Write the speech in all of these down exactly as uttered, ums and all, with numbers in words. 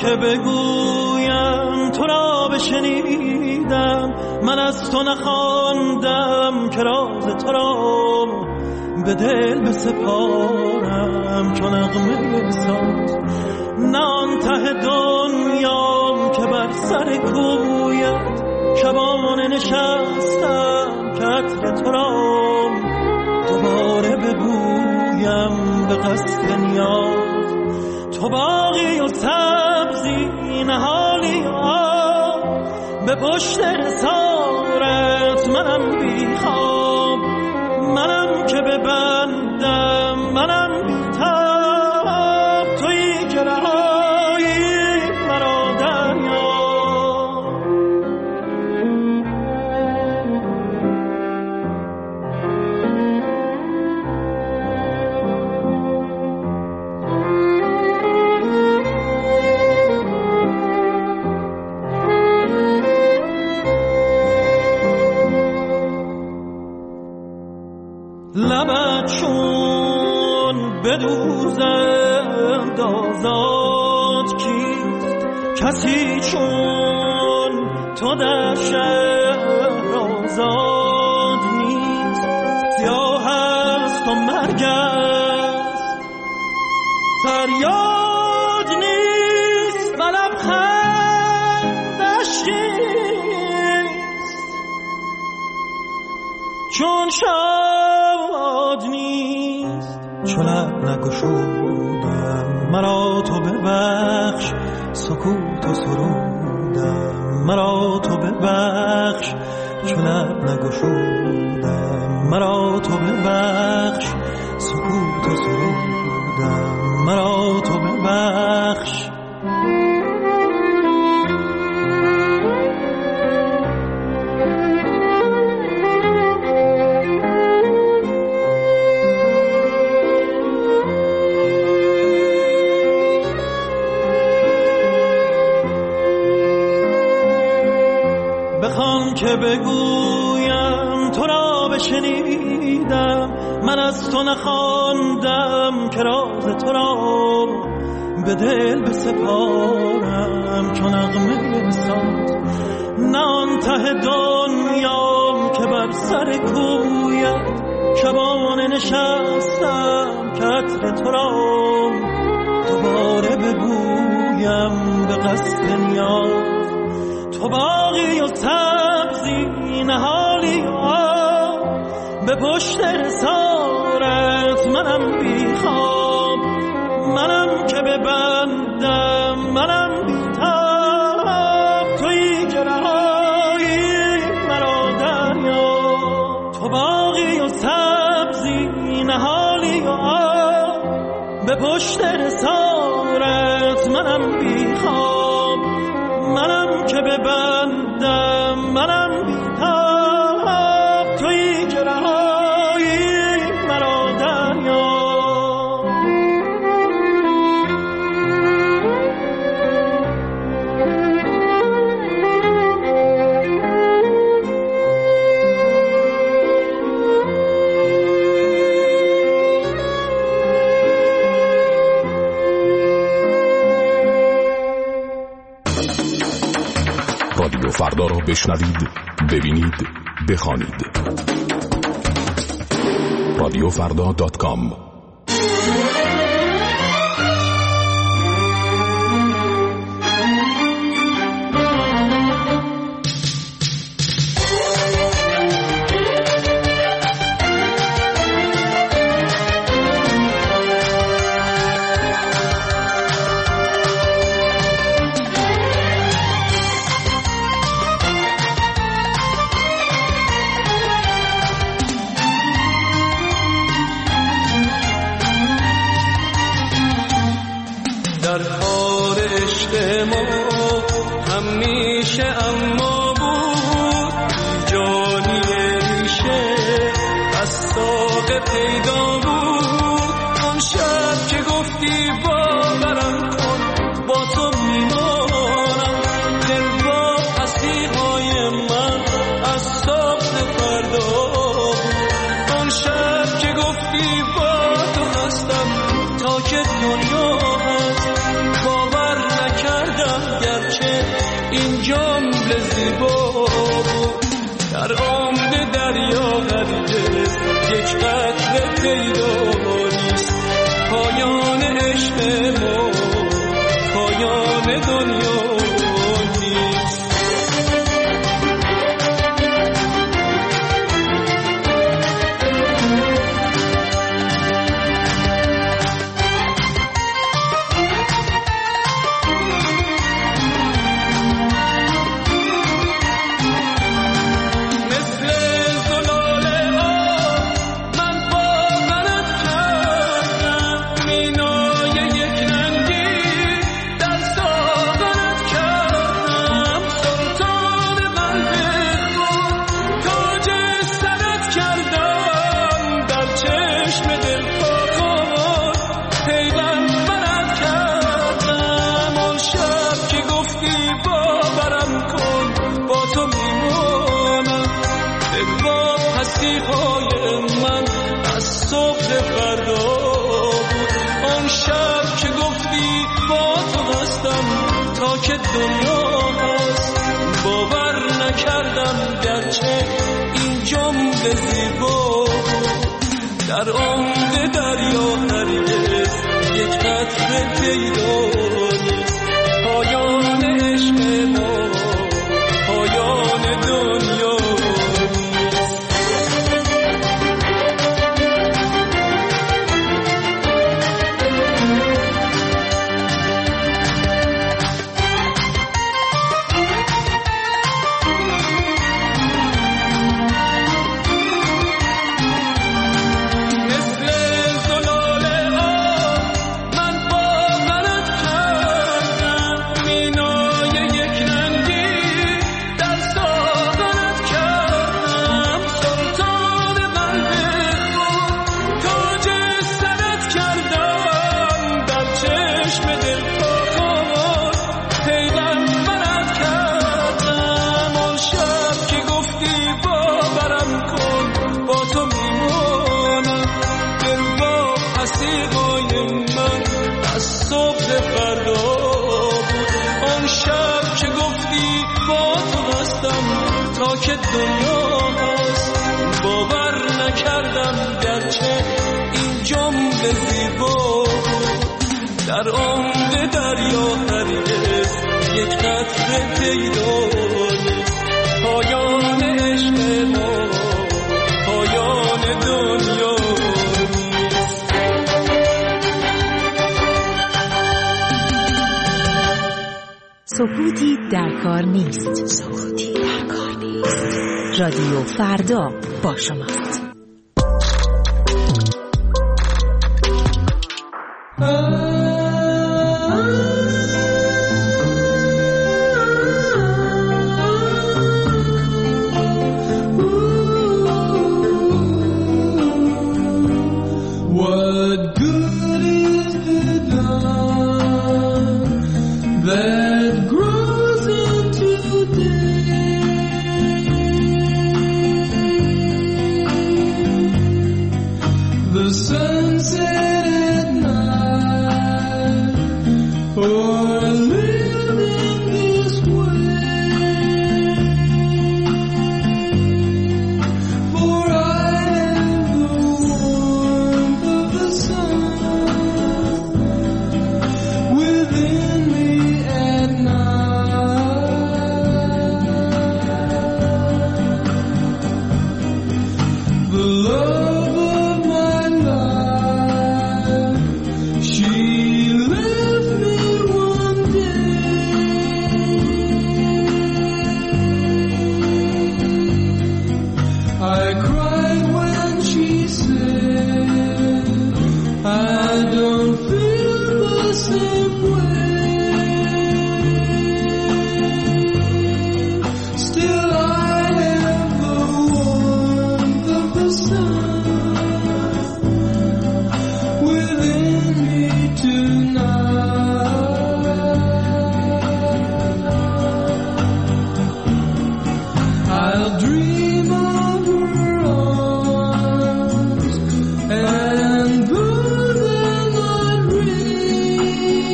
که بگویم تو را بشنیدم، من از تو نخواندم که راز تو را به دل بسپارم چون نغمه ساز. نه آن ته دنیام که بر سر کویت شبانه نشستم که عطر تو را دوباره بگویم به قصد نیاز. تو باغی و سبزی نهالی و آب، به پشت حصارت منم بی خواب، منم که ببندم منم بی تاب، تویی که رهایی مرا دریا. لبت چون بدوزند آزاد کیست، کسی چون تو در شهر آزاد نیست. سیاه است و مرگ است فریاد نیست، و لبخندش نیست چون شاد نیست. چون لب نگشودم مرا تو ببخش، سکوت و سرودم مرا تو ببخش. چون لب نگشودم مرا تو ببخش، سکوت و سرودم مرا تو ببخش. بخوان که بگویم تو را بشنیدم، من از تو نخواندم که راز تو را به دل بسپارم چون نغمه ساز. نه آن ته دنیام که بر سر کویت شبانه نشستم که عطر تو را دوباره بگویم به قصد نیاز. تو باغی و سبزی نهالی و آب، به پشت حصارت منم بی خواب، منم که ببندم منم بی تاب، تویی که رهایی مرا دریا. تو باغی و سبزی نهالی و آب، به پشت حصارت منم بی خواب، منم که ببندم منم بی تاب، تویی که رهایی مرا دریا. رادیو فردا را بشنوید، ببینید، بخوانید. رادیو فردا دات کام. در عمق دریا هرگز یک قطره پیدا نیست. پایان عشق ما پایان دنیا نیست. که دنیا هست باور نکردم گرچه این جمله زیبا در عمق دریا هرگز یک قطره پیدا نیست. پایان عشق ما پایان دنیا که دنیا هست باور نکردم گرچه این جمله زیبا در عمق دریا هرگز یک قطره پیدا نیست. پایان عشق ما پایان دنیا نیست. سکوتی در کار نیست. سکوتی در کار نیست. رادیو فردا با شماست.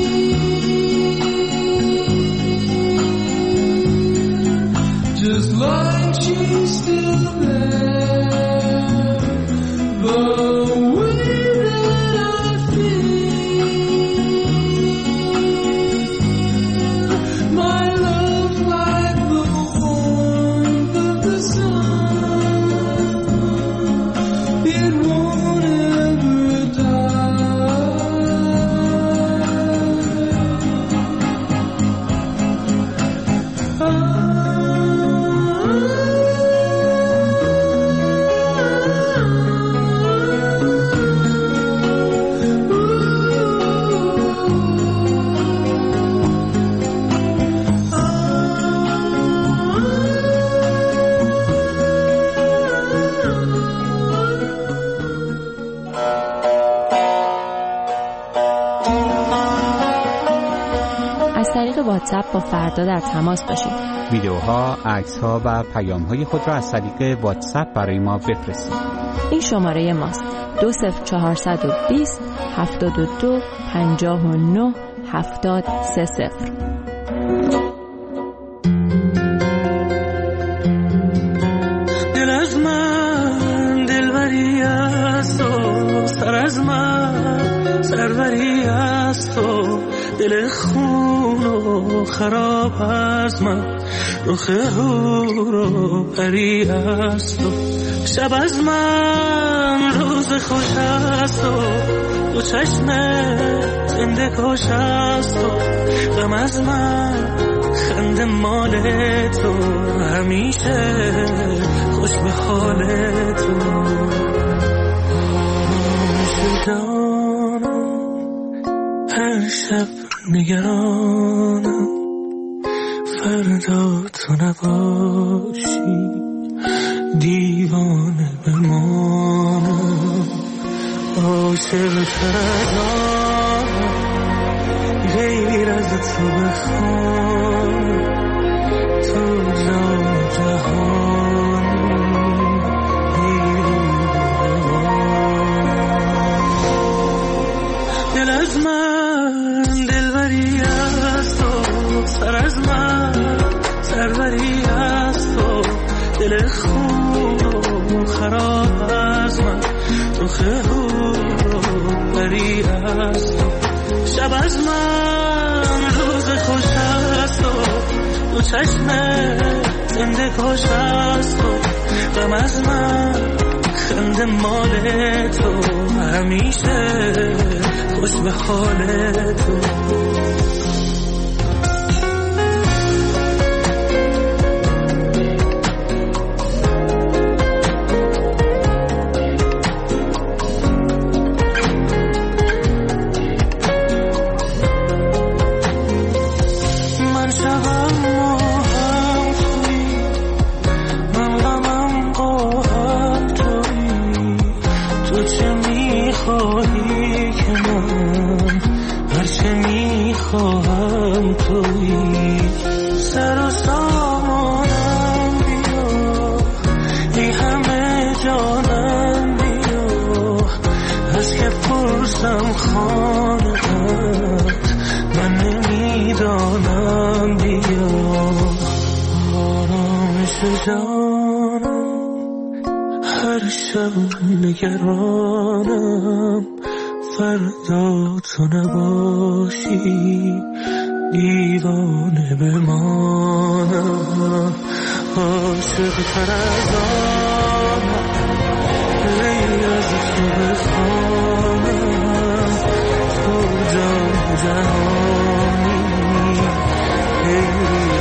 Just love find she's still there. The way that I feel, my love's like the warmth of the sun. It won't ever واتساپ با فردا در تماس باشید. ویدیوها، عکس‌ها و پیام‌های خود را از طریق واتساپ برای ما بفرستید. این شماره ماست: دو صفر چهارصد و بیست هفتاد و دو پنجاه و نه هفتاد سه صفر. دل از من دلبری است و سر از من سروری است و دل خون و خراب از من رخ هور و پری است و شب از من روز خوش است و دو چشم زنده کش است و غم از من خنده مال تو همیشه خوش به حال تو شدانم هر شب نگرانم فردا تو نباشی دیوانه بمانم عاشق تردانم غیر از تو بخوانم تو جان جهانی دل از من دلبری است و سر از من سروری است و دل خون و خراب از من رخ هور و پری است و شب از من روز خوش است و دو چشم زنده کش است و غم از من خنده مال تو همیشه خوش به حال تو نگرانم فردا تو نباشی دیوانه بمانم عاشق تر از آنم غیر از تو بخوانم تو جان جهانی غیر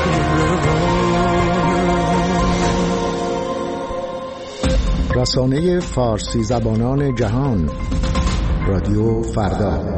رسانه فارسی زبانان جهان رادیو فردا.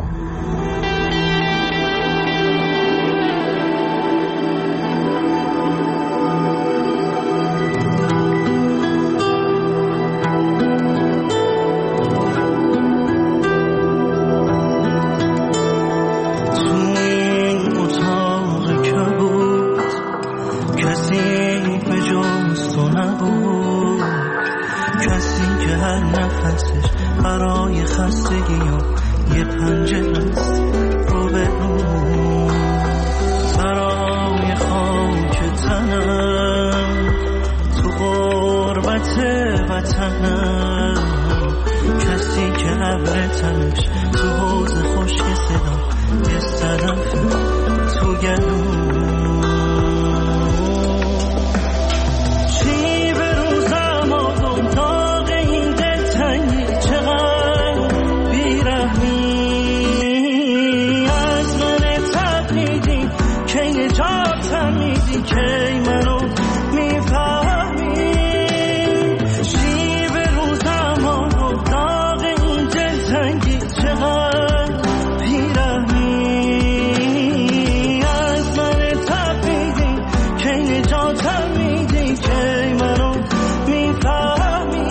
راحت وطنم، کسی که ابر تنش تو حوض خشک صدا یه صدف تو گلوم. چی به روزم آدم داغ این دلتنگی، چقدر بیرحمی از من تقلیدی که نجاتم میدی، که منو میفهمی. چی به روزم آدم داغ این دلتنگی، چقدر بیرحمی از من تقلیدی که نجاتم میدی، که منو میفهمی.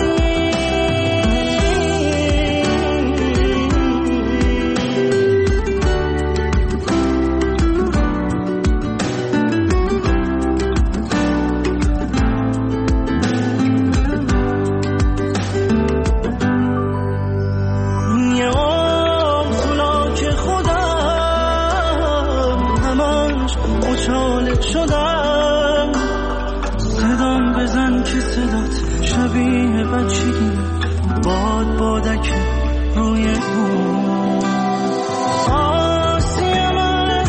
یه عمر طولا که خودم همش مچاله شدم، صدام بزن که صدات شبیه بچگی، باد بادک روی بوم. آسیم از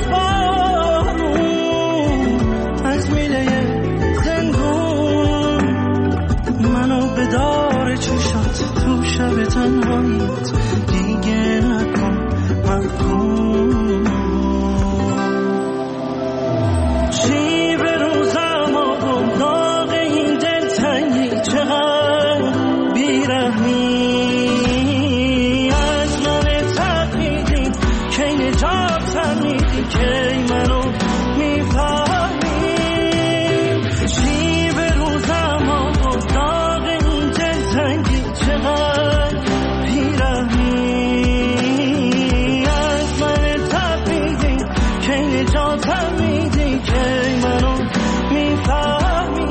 بارون، از میله زندون، منو به دار چشات تو شب تنهاییت دیگه نکن محکوم. چی به روزم آدم داغ این دلتنگی، چقدر بیرحمی از من تقلیدی که نجاتم میدی، که منو میفهمی. چی به روزم آدم داغ این دلتنگی، چقدر بیرحمی از من تقلیدی که نجاتم میدی، که منو میفهمی.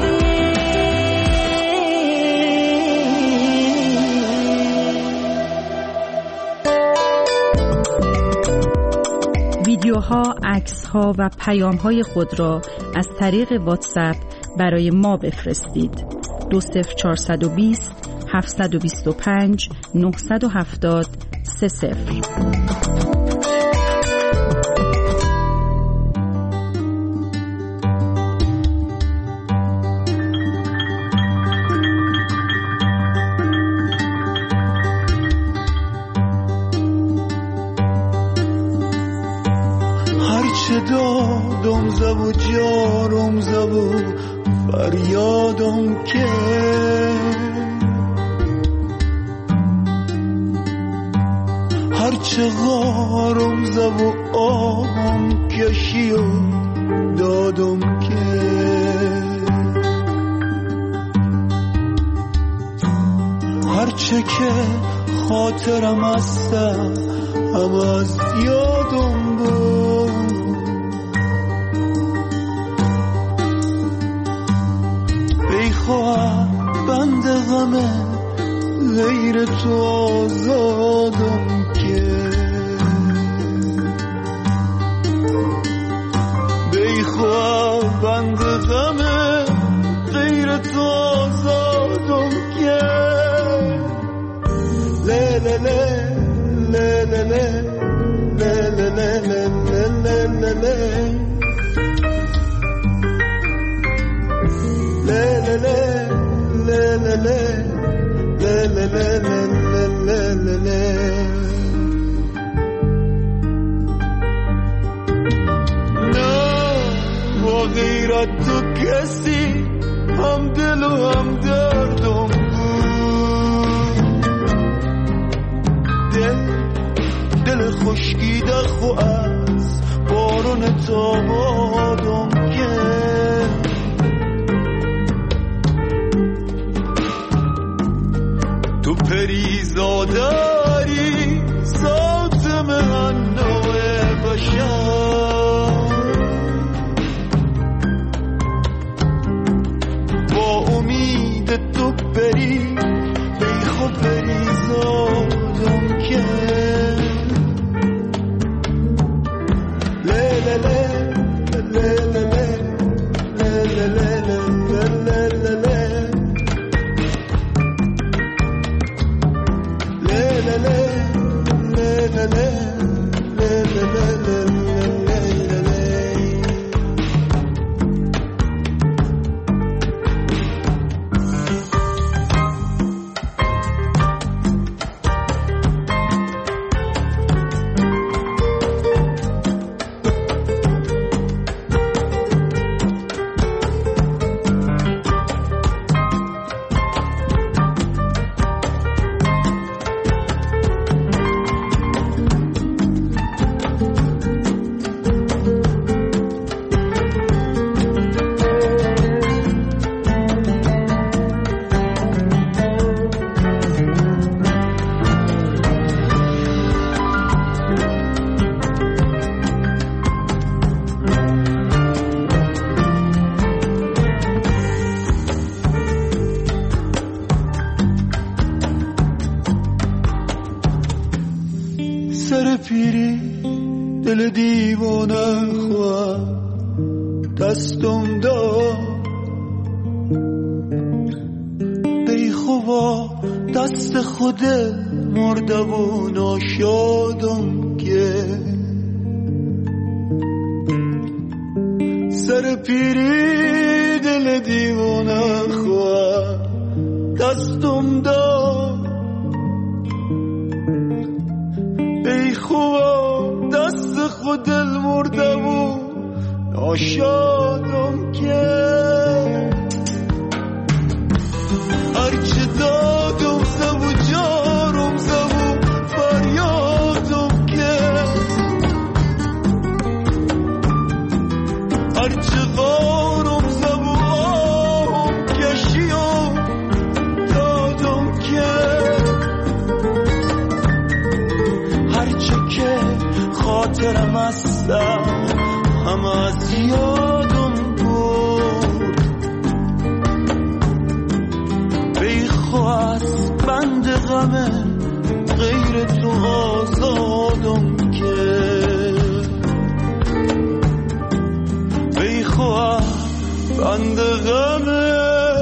ویدیوها، عکس‌ها و پیام‌های خود را از طریق واتساپ برای ما بفرستید. دو صفر چهارصد و بیست هفتصد و بیست و پنج نهصد و هفتاد سه صفر. هرچه دادم زبو جارم زبو فریادم که، هرچه غارم زبو آهم کشی و دادم که، هرچه که خاطرم هستم هم از یادم بود، بیخواه بند غمه غیر تو آزادم که، بیخواه بند غمه غیر تو آزادم که. له له له له له له له له له له له له. نه با غیرت تو کسی هم دل و هم دردم بود، دل دل خشکیده خو از بارون تابادم که، تو پریزاداری ذات من نوع بشر، با امید تو بری بیخو پریزادم که. له له له له له له له له له له له له. پیری دل دیوانه خواه دستم داد بی خوبا دست خود مرده و ناشادم که سر پیری دل دیوانه خواه دستم داد بی خوبا دست خود دل مرده و ناشادم که هرچه دادم زبو جارم زبو فریادم که هرچه غارم زبو آهم کشیم دادم که هرچه که خاطرم هستم همه از یادم بود بی خواست بند غمه غیر تو آزادم که بی خواست بند غمه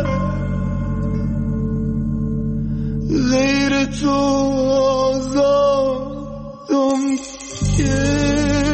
غیر تو آزادم که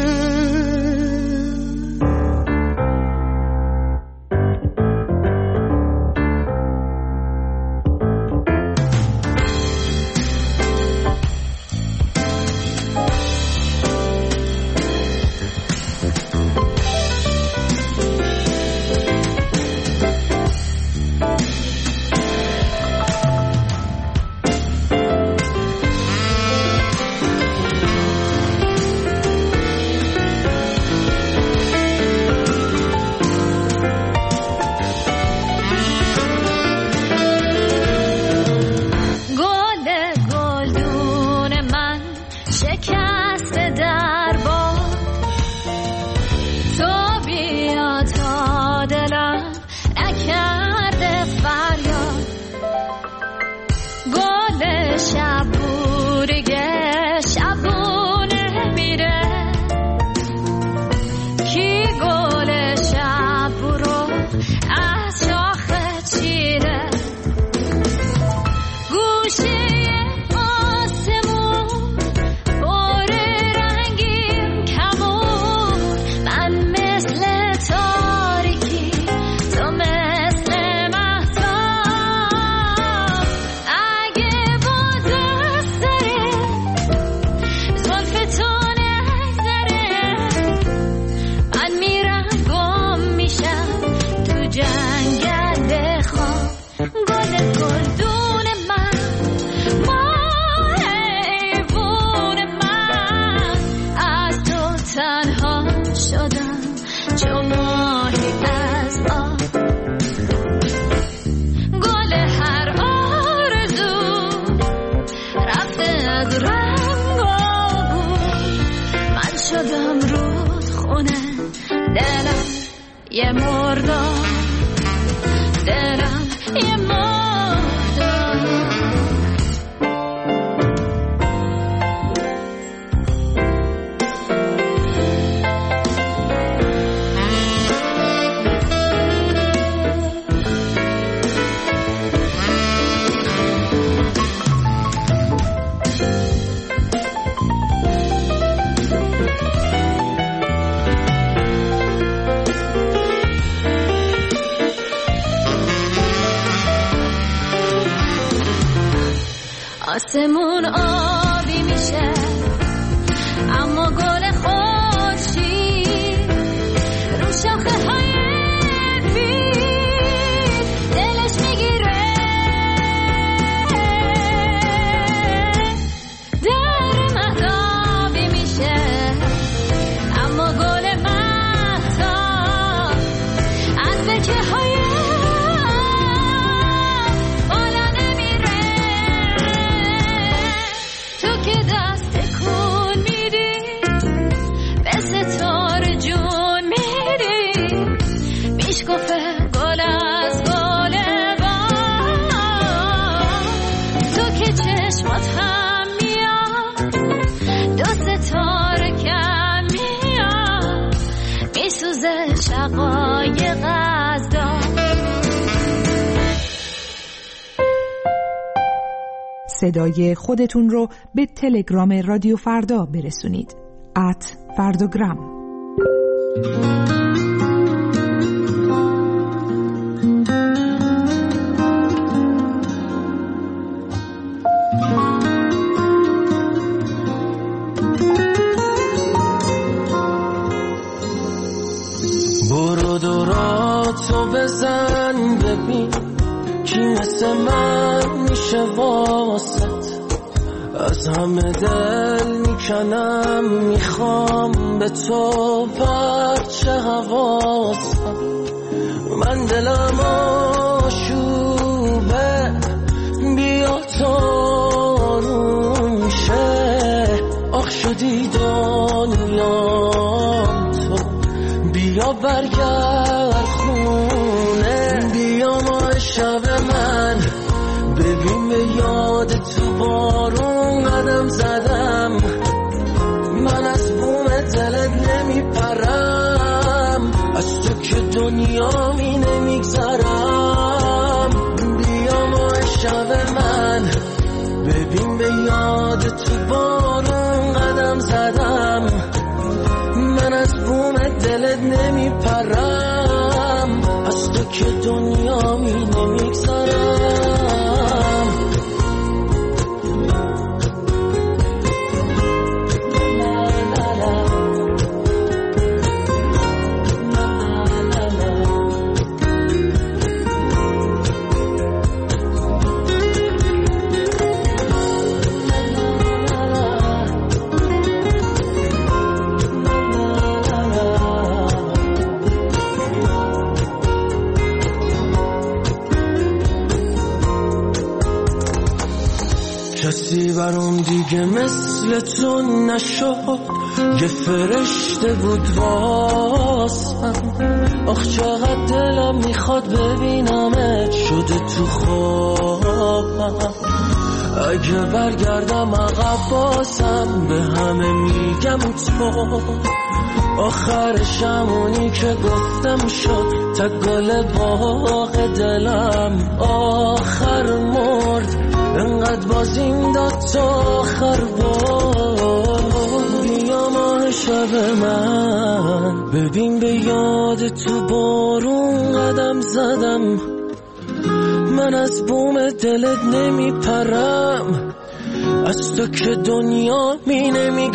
یه مردم دلم یه مردم آسمون آبی میشه اما گل خوشی رو شاخه های پیر دلش میگیره در مهتابی میشه اما گل مهتاب از بکه های بالا نمیره تو که دست صدای خودتون رو به تلگرام رادیو فردا برسونید. ات فرداگرام. برو دوراتو بزن ببین کی مثل من میشه واسط، از همه دل میکنم میخوام به تو برچه حواسم. من دلم آشوبه بیا تارون شه، آخ شدی دنیام تو بیا برگرد خونه، بیا ما شب من ببین به یاد تو بارون قدم زدم. من از بوم دلت نمیپرم، از تو که دنیا می نمیگذرم. بیا ما شب من ببین به یاد تو بارون قدم زدم. من از بوم دلت نمیپرم، از تو که دنیا می نمیگذرم. کسی برام دیگه مثل تو نشد، یه فرشته بود واسم. آخ چقدر دلم میخواد ببینمت شده تو خوابم. اگه برگردم عقب بازم به همه میگم تو، آخرش همونی که گفتم شد تا گل باغ دلم. آخر مرد انقدر بازیم داد تا آخر بود. بیا ماه شب من ببین به یاد تو بارون قدم زدم. من از بوم دلت نمیپرم، از تو که دنیا می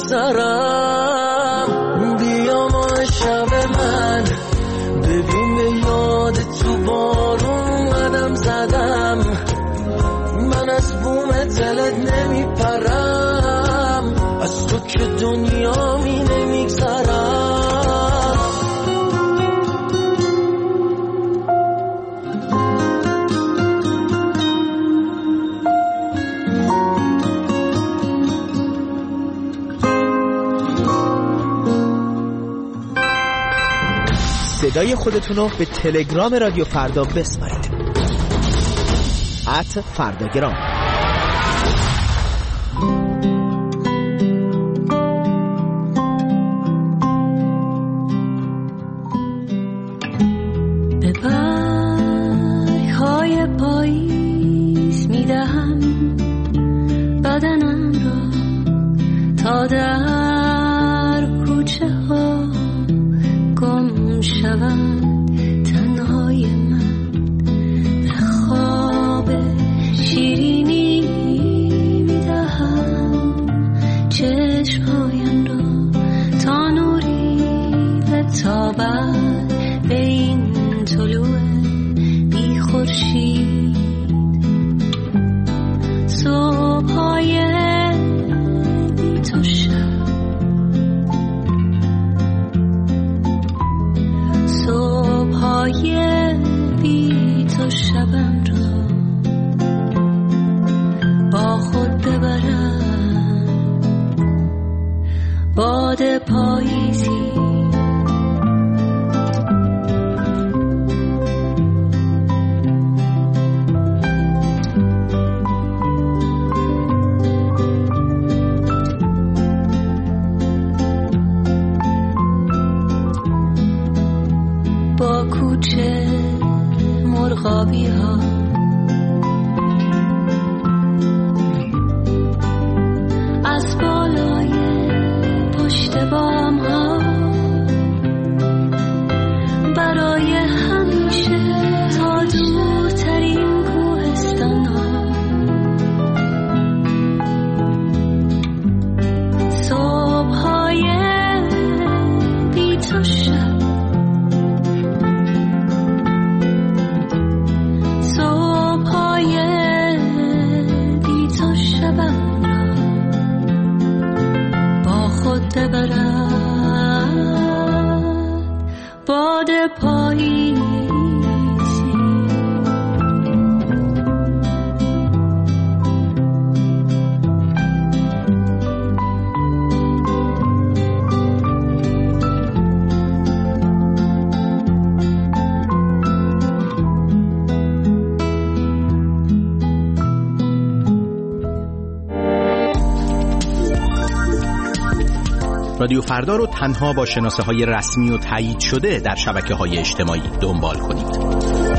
نمیگذرم. بیا ماه شب من ببین به یاد تو بارون قدم زدم. من از بوم دلت نمیپرم، از تو که دنیا می نمیگذرم. صدای خودتون رو به تلگرام رادیو فردا بسپارید. ات فرداگرام. به برگ‌های پاییز میدهم بدنم را تا در کوچه ها گم شود. تنهای من به خواب شیرینی میدهم چشمهایم را تا نوری بتابد به این طلوع بی خورشید. صبح‌های بی تو شب، صبح‌های بی تو شبم را با خود ببرم. باد پاییزی با کوچه مرغابی ها رادیو فردا رو تنها با شناسه های رسمی و تایید شده در شبکه های اجتماعی دنبال کنید.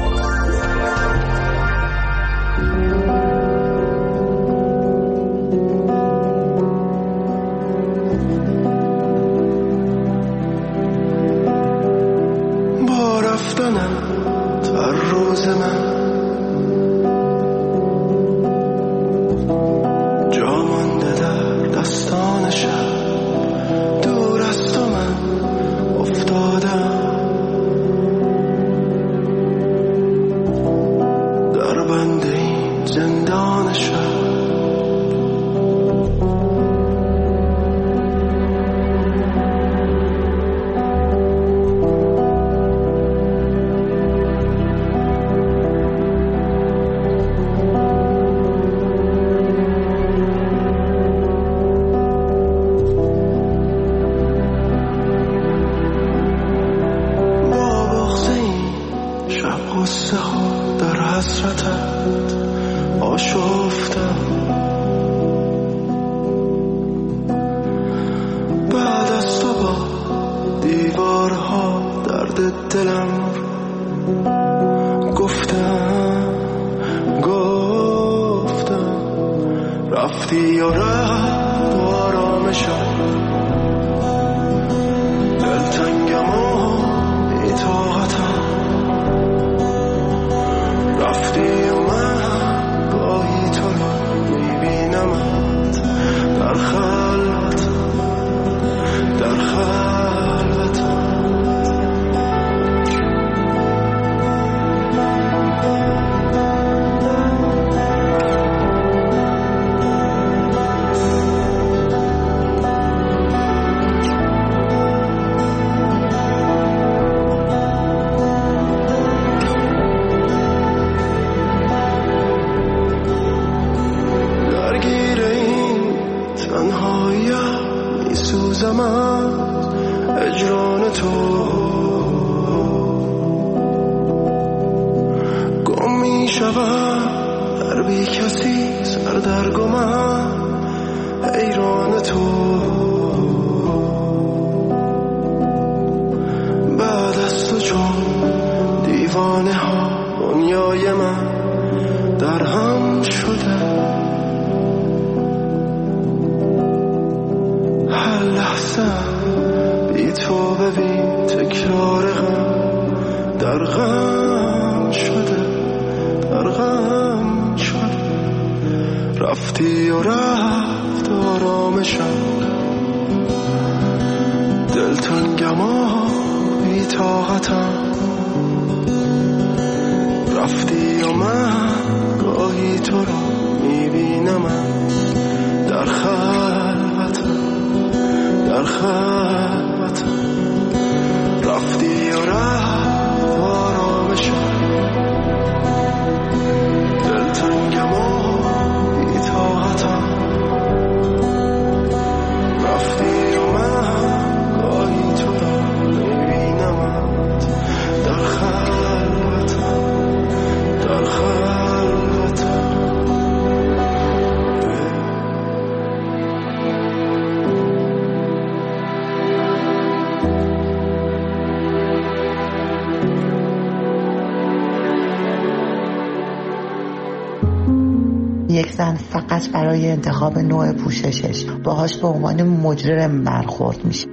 یک زن فقط برای انتخاب نوع پوششش باهاش به عنوان مجرم برخورد میشه.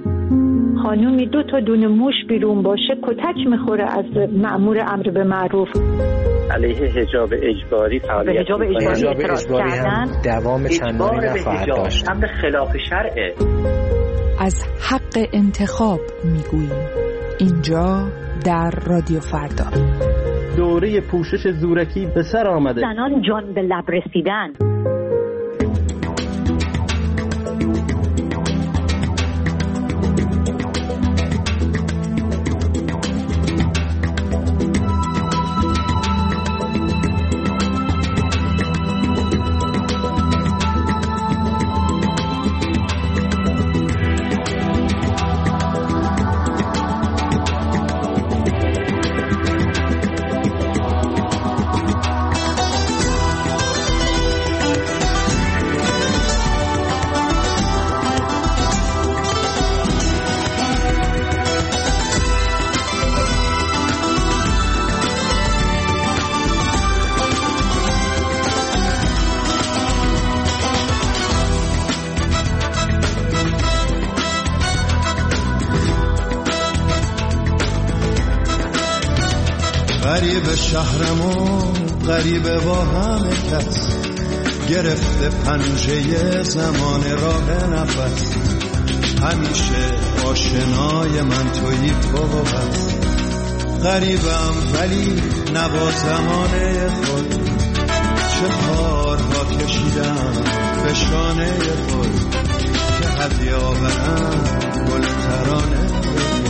خانومی دو تا دونه موش بیرون باشه کتک میخوره از مأمور امر به معروف. علیه حجاب اجباری فعالیت حجاب اجباری اعتراض کردن دوام چندانی نخواهد داشت. امر خلاف شرعه. از حق انتخاب میگوییم اینجا در رادیو فردا. دوره پوشش زورکی به سر آمده. زنان جان به لب رسیدن. غریب شهرمون غریبه با همه کس، گرفته پنجه زمان راه نفس، همیشه آشنای من تویی تو و بس. غریبم ولی نبا زمانه خود، چه کارها کشیدم به شانه خود، که هدیه آورم گل ترانه خود.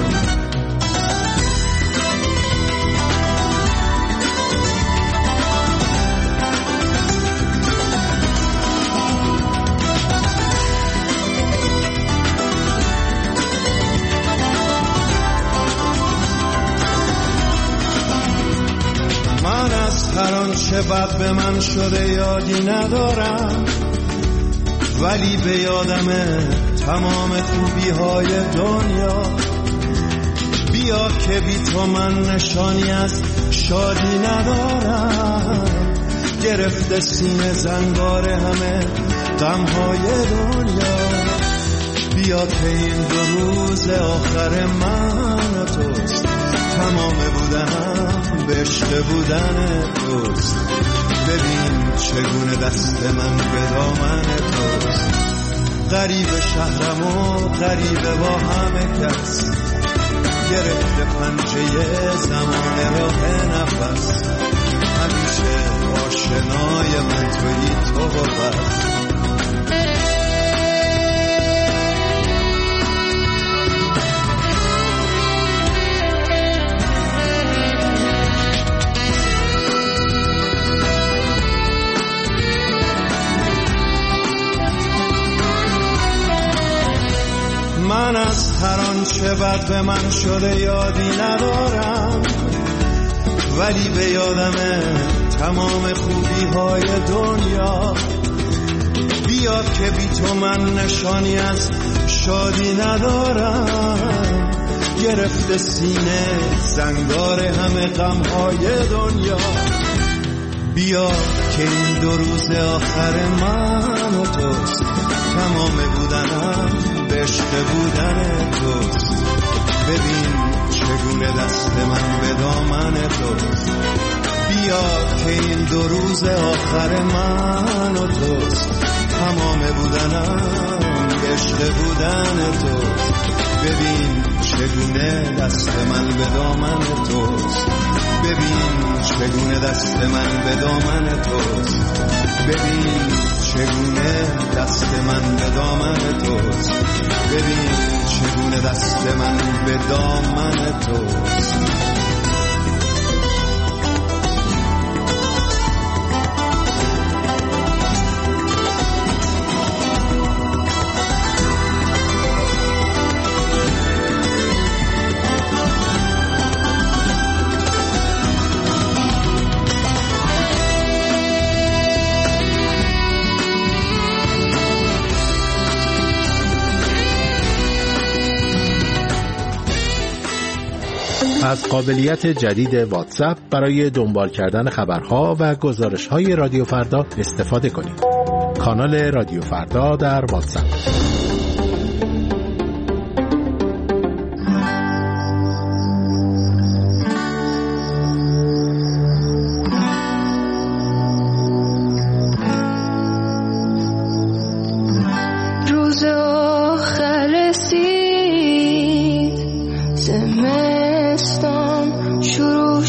هر آنچه بد به من شده یادی ندارم، ولی به یادمه تمام خوبی های دنیا. بیا که بی تو من نشانی از شادی ندارم، گرفته سینه زنگار همه غم های دنیا. بیا که این دو روز آخر من و توست، تمام بودنم به عشق بودن توست. ببین چگونه دست من به دامن توست. غریب شهرم و غریب با همه کس، گرفته پنجه زمان راه نفس، همیشه آشنای من تویی تو و بس. من از هر آنچه بد به من شده یادی ندارم، ولی به یادمه تمام خوبی های دنیا. بیا که بی تو من نشانی از شادی ندارم، گرفته سینه زنگار همه غم های دنیا. بیا که این دو روز آخر من و توست، تمام بودنم به عشق بودن توست. ببین چگونه دست من به دامن توست. بیا که این دو روز آخر من و توست، تمام بودنم به عشق بودن توست. ببین چگونه دست من به دامن توست. ببین چگونه دست من به دامن توست. ببین چگونه دست من به دامن توست. ببین چگونه دست من به دامن توست. از قابلیت جدید واتساپ برای دنبال کردن خبرها و گزارش‌های رادیو فردا استفاده کنید. کانال رادیو فردا در واتساپ. روز آخر رسید، زمستان شروع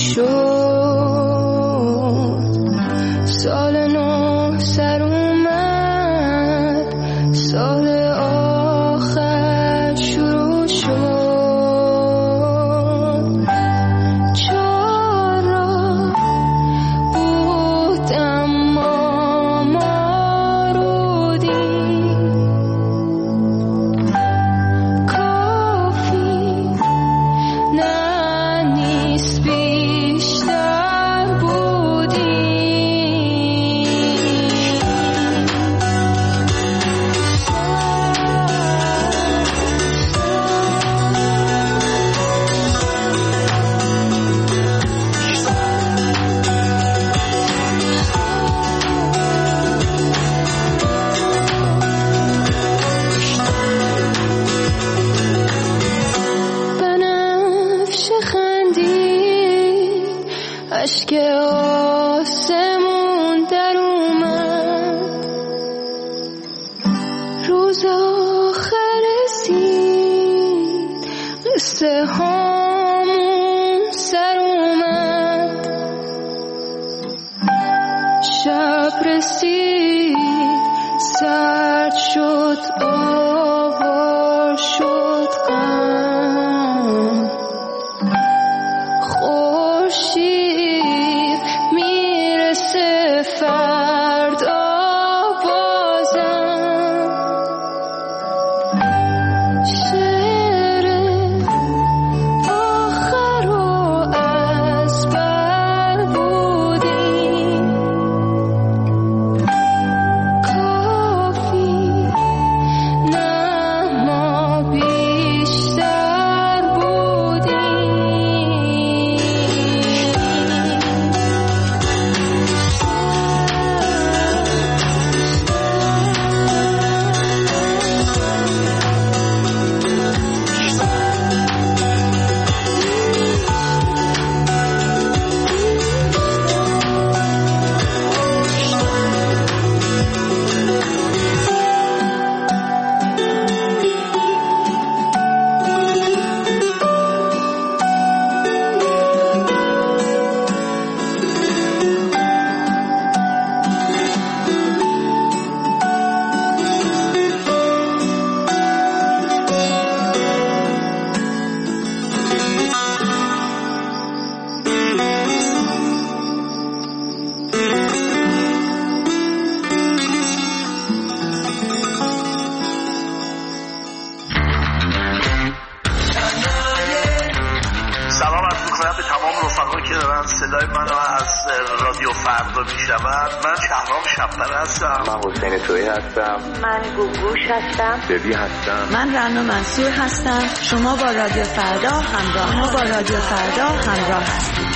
شد، سال نو سر اومد، سال آخر شروع شد. چرا بود اما ما رو دید، کافی نه نیست بیشتر بودی. شب رسید سرد شد آوار شد غم خورشید میرسه فردا بازم شعر آخر و از بر بودیم کافی نه ما بیشتر بودیم صدای منو از رادیو فردا میشنوند. من شهرام شب‌پر هستم. من حسین تویی هستم. من گوگوش هستم. ببی هستم. من رنا منصور هستم. شما با رادیو فردا همراه ما با رادیو فردا همراه هستید.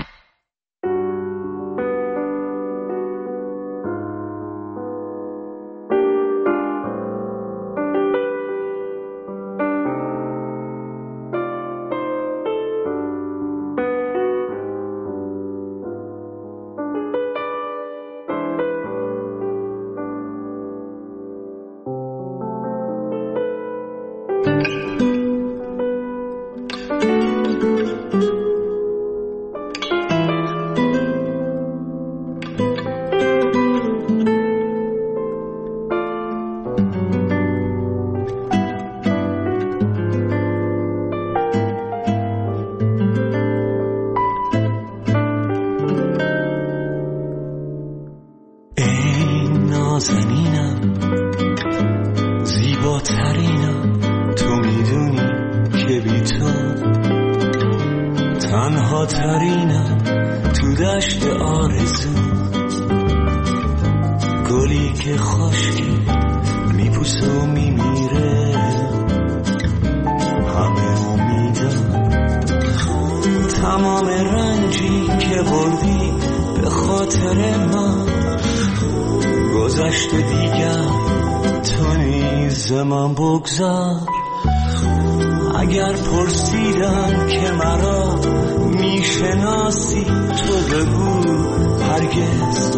اگر پرسیدم که مرا میشناسی تو بگو هرگز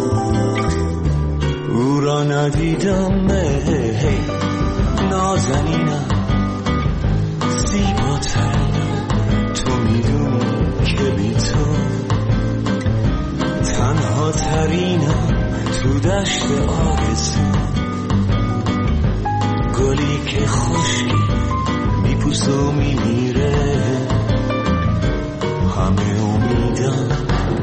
او را ندیدم. هی نازنینم زیباترینم تو میدونی که بی تو تنها ترینم تو دشت آرزو گلی که خشکی میپوسه و میمیره همه امیدم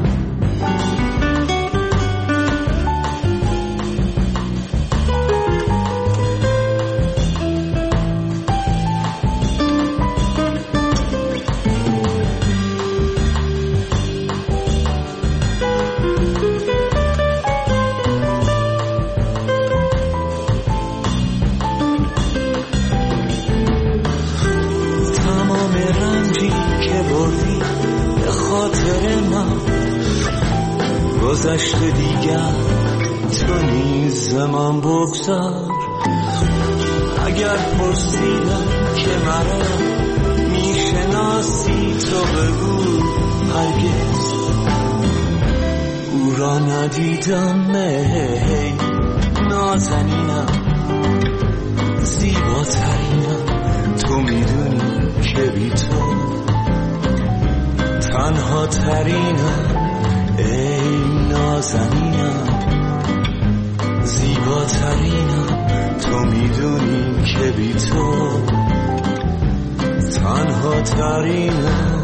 گذشت دیگر تو نیز من بگذار. اگر پرسیدم که مرا میشناسی تو بگو هرگز او را ندیدم. هی نازنینم زیباترینم تو میدونی که بی تو تنها ترینم. ای نازنینم تو میدونی که بی تو تنها ترینم.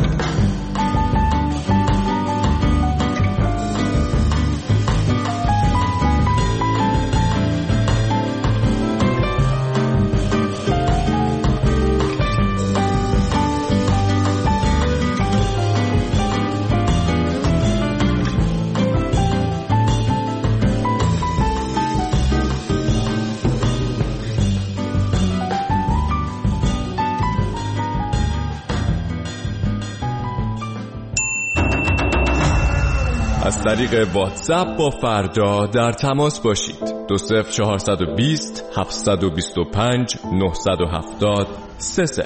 از طریق واتساپ با فردا در تماس باشید. دو صفر چهارصد و بیست هفتصد و بیست و پنج نهصد و هفتاد سه صفر.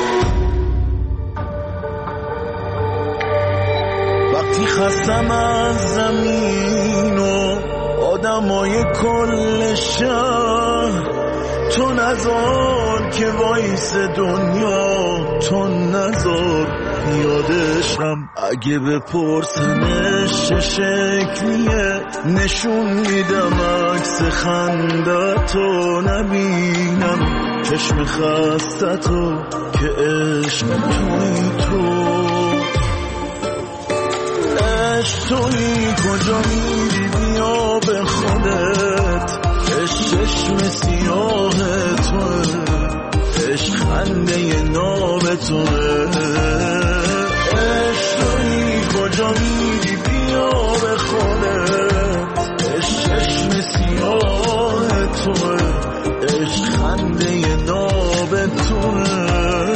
وقتی خستم از زمین و آدمای کل شهر، تو نذار که وایس دنیا، تو نذار یادشم. اگه بپرسنش چه شکلیه، نشون میدم عکس خندتو. نبینم چشم خستتو که عشق توی تو. عشق توی کجا میری بیا به خودت. عشق چشم سیاه توه، عشق خنده ناب توه. عشق توی کجا میری بیا به خودت. عشق چشم سیاه توه، عشق خنده ناب توه.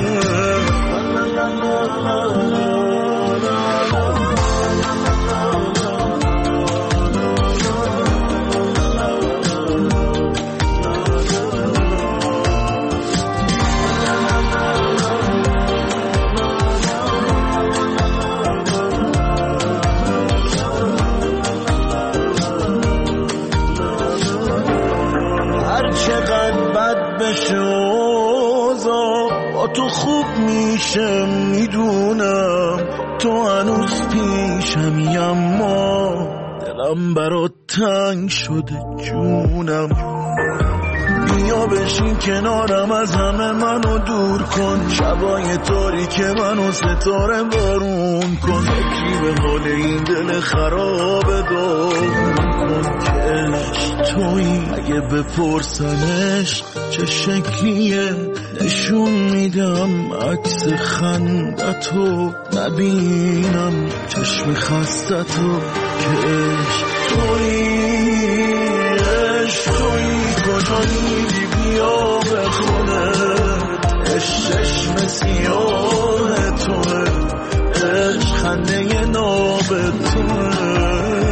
با تو خوب میشه میدونم، تو هنوز پیشمی، اما دلم برات تنگ شده جونم. بیا بشین کنارم، از همه منو دور کن. شبای تاریک منو ستاره بارون کن. فکری به حال این دل خراب داغون کن که عشق تویی. اگه بپرسنش چه شکلیه، نشون میدم عکس خندتو. نبینم چشم خستتو که عشق تویی. عشق تویی کجا میری بیا به خودت. عشق چشم سیاه توه، عشق خنده ناب توه.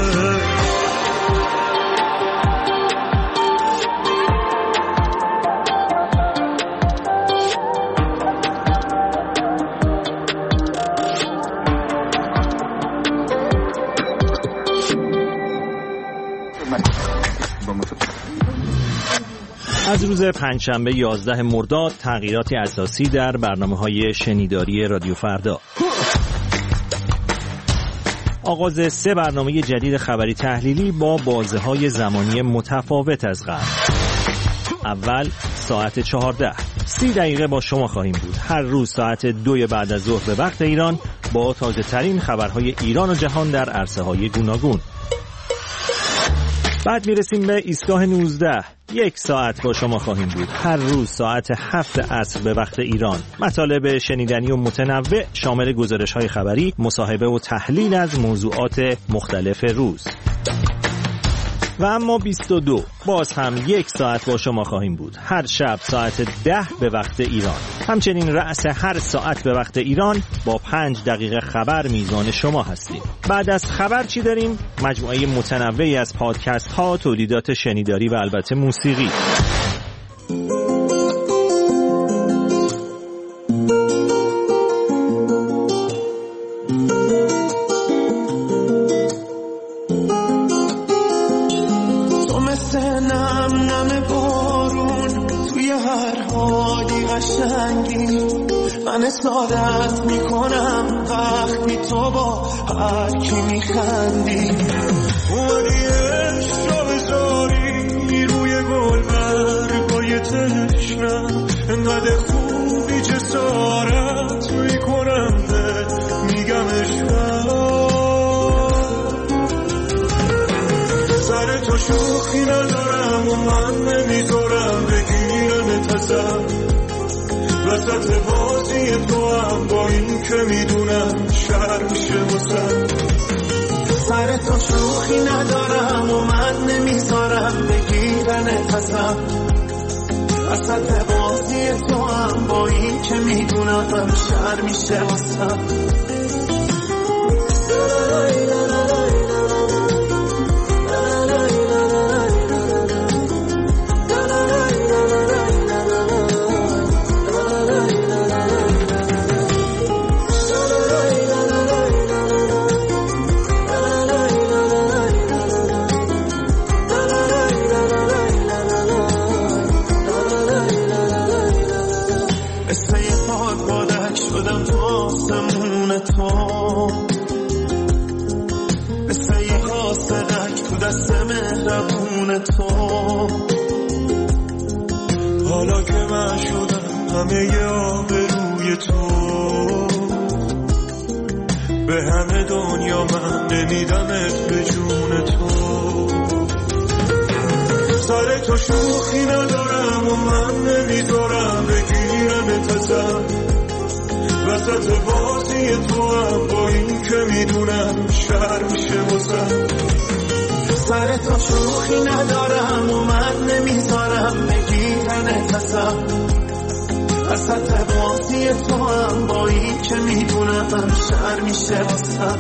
از روز پنجشنبه یازده مرداد تغییراتی اساسی در برنامه‌های شنیداری رادیو فردا. آغاز سه برنامه جدید خبری تحلیلی با بازه‌های زمانی متفاوت از قبل. اول ساعت چهارده، سی دقیقه با شما خواهیم بود. هر روز ساعت دو بعد از ظهر به وقت ایران با تازه ترین خبرهای ایران و جهان در عرصه‌های گوناگون. بعد میرسیم به ایستگاه نوزده. یک ساعت با شما خواهیم بود. هر روز ساعت هفت عصر به وقت ایران. مطالب شنیدنی و متنوع شامل گزارش‌های خبری، مصاحبه و تحلیل از موضوعات مختلف روز. و اما بیست و دو باز هم یک ساعت با شما خواهیم بود. هر شب ساعت ده به وقت ایران. همچنین رأس هر ساعت به وقت ایران با پنج دقیقه خبر میزان شما هستیم. بعد از خبر چی داریم؟ مجموعه متنوعی از پادکست ها، تولیدات شنیداری و البته موسیقی. من سعادت میکنم وقتی تو با هر کی میخندی. اومدی عشق رو بذاری روی گل برگای و من نمیذارم بگیرم ازم. وسط بازی تو هم با این که میدونم شهر میشه واسم. سر تو شوخی ندارم و من نمیذارم بگیرن ازم. وسط بازی تو هم با این که میدونم شهر میشه واسم. حالا که من شدم همه آبروی تو، به همه دنیا من نمیدمت به جون تو. سر تو شوخی ندارم و من نمیذارم بگیرم ازم. وسط بازی تو هم با این که میدونم شهر میشه واسم. سر تو شوخی ندارم و من نمیذارم بگیرن ازم. وسط بازی تو هم با این که میدونم شهر میشه واسم.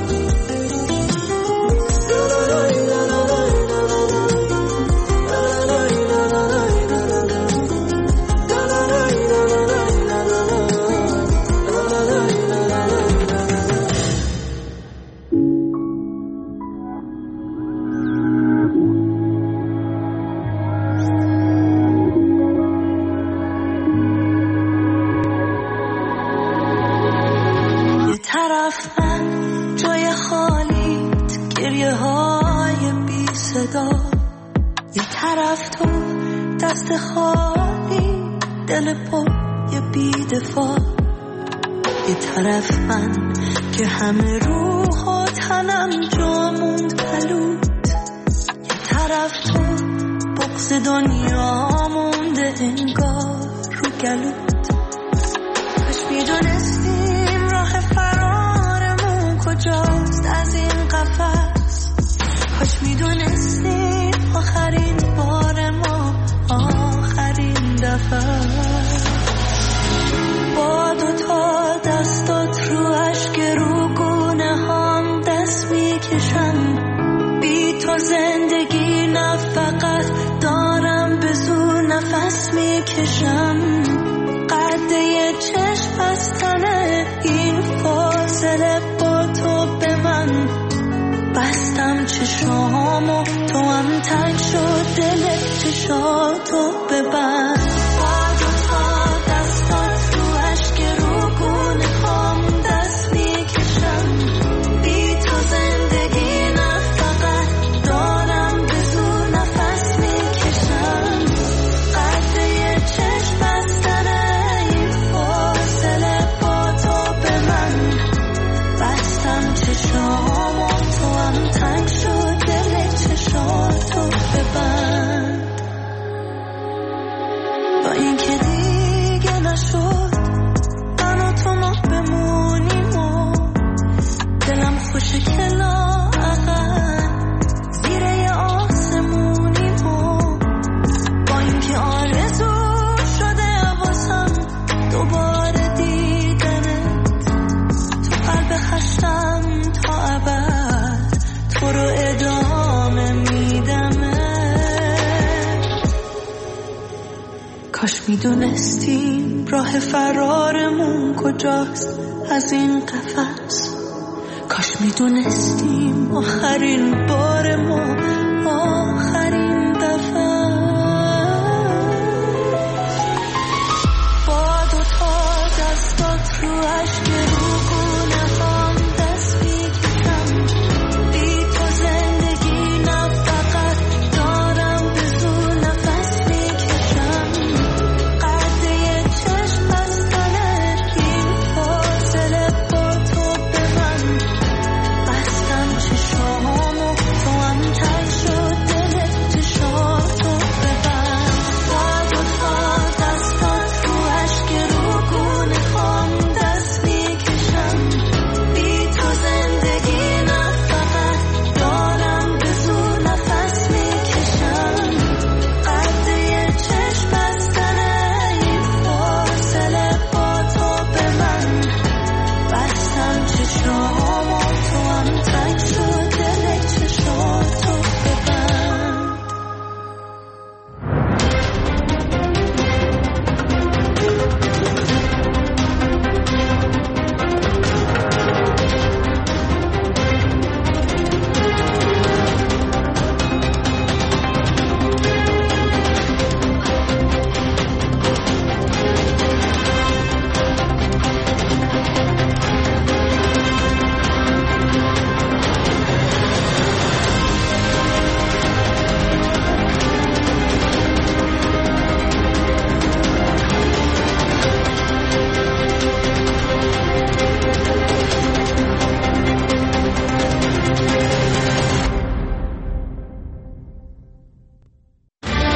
یه طرف تو دست خالی، دل پای بی دفاع. یه طرف من که همه روح و تنم جا موند پلود. یه طرف تو بغض دنیا مونده انگار رو گلود. کاش میدونستیم راه فرارمون کجاست از این قفس. کاش میدونستیم آخرین بار ما آخرین دفعه. با دوتا دستات رو اشک رو گونه هم دست میکشم. بی تو زندگی نه فقط دارم به زور نفس میکشم. قده چشم بستنه این فاصله با تو به من. بستم چشامو تو هم تنگ شد دل چشاتو ببند. با دوتا دستات رو اشک رو گونه هم دست میکشم. بی تو زندگی نه فقط دارم به زور نفس میکشم. قده چشم بستنه این فاصله با تو به من. بستم چشامو تو هم تنگ شد دل چشاتو ببند. با این که دیگه نشد من و تو ما بمونیم و دلم خوشه که لااقل زیر یه آسمونیم و با این که آرزو شده واسم دوباره دیدنت. تو قلب خشتم تا ابد تو رو ادامه میدمه. کاش میدونستیم راه فرارمون کجاست از این قفس. کاش میدونستیم آخرین بار ما